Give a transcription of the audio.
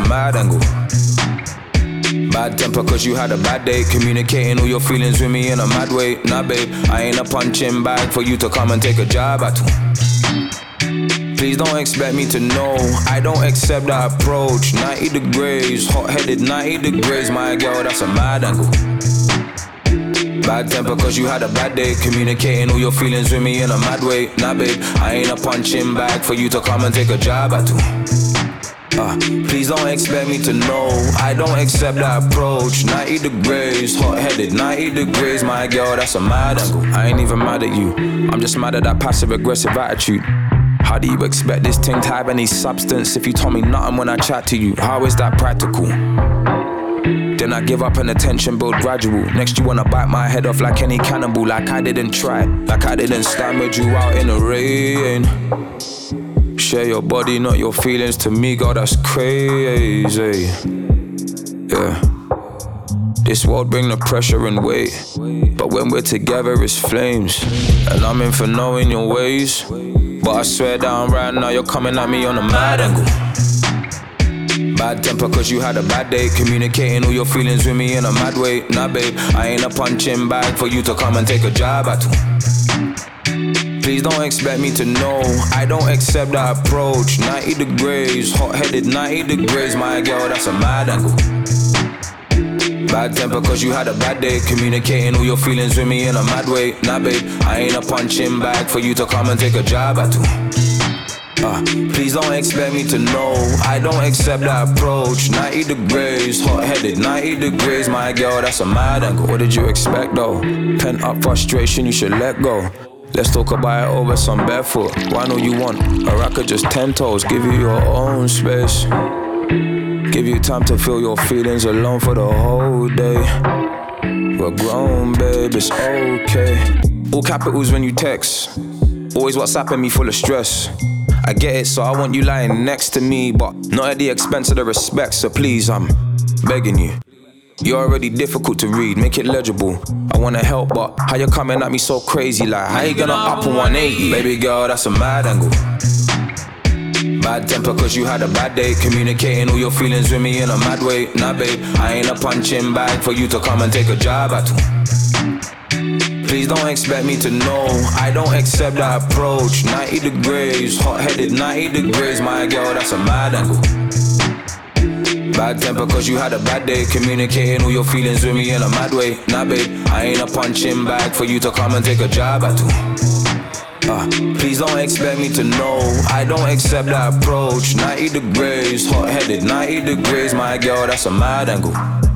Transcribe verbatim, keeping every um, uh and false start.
mad angle. Bad temper cause you had a bad day, communicating all your feelings with me in a mad way. Nah babe, I ain't a punching bag for you to come and take a jab at. Please don't expect me to know, I don't accept that approach. Ninety degrees, hot-headed ninety degrees, my girl, that's a mad angle. Bad temper cause you had a bad day, communicating all your feelings with me in a mad way. Nah babe, I ain't a punching bag for you to come and take a jab at. Uh, please don't expect me to know, I don't accept that approach. Ninety degrees, hot-headed ninety degrees, my girl, that's a mad angle. I ain't even mad at you, I'm just mad at that passive-aggressive attitude. How do you expect this thing to have any substance if you told me nothing when I chat to you? How is that practical? Then I give up and attention build gradual. Next you wanna bite my head off like any cannibal. Like I didn't try, like I didn't stand with you out in the rain. Share your body, not your feelings to me, God, that's crazy. Yeah. This world bring the pressure and weight, but when we're together it's flames. And I'm in for knowing your ways, but I swear down right now you're coming at me on a mad angle. Bad temper cause you had a bad day, communicating all your feelings with me in a mad way. Nah babe, I ain't a punching bag for you to come and take a jab at. Please don't expect me to know, I don't accept that approach. Ninety degrees, hot-headed ninety degrees, my girl, that's a mad angle. Bad temper cause you had a bad day, communicating all your feelings with me in a mad way. Nah babe, I ain't a punching bag for you to come and take a jab at. Uh, please don't expect me to know, I don't accept that approach. Ninety degrees, hot-headed ninety degrees, my girl, that's a mad angle. What did you expect though? Pent up frustration, you should let go. Let's talk about it over some barefoot. Why know you want, or I could just ten toes. Give you your own space, give you time to feel your feelings alone for the whole day. We're grown, babe, it's okay. All capitals when you text, always WhatsApping me full of stress. I get it, so I want you lying next to me, but not at the expense of the respect, so please, I'm begging you. You're already difficult to read, make it legible. I wanna help, but how you coming at me so crazy? Like, how you gonna up a one eighty? Baby girl, that's a mad angle. Bad temper cause you had a bad day, communicating all your feelings with me in a mad way. Nah babe, I ain't a punching bag for you to come and take a jab at. Please don't expect me to know, I don't accept that approach. Ninety degrees, hot-headed ninety degrees, my girl, that's a mad angle. Bad temper cause you had a bad day, communicating all your feelings with me in a mad way. Nah babe, I ain't a punching bag for you to come and take a jab at. Uh, please don't expect me to know, I don't accept that approach. Ninety degrees, hot-headed ninety degrees, my girl, that's a mad angle.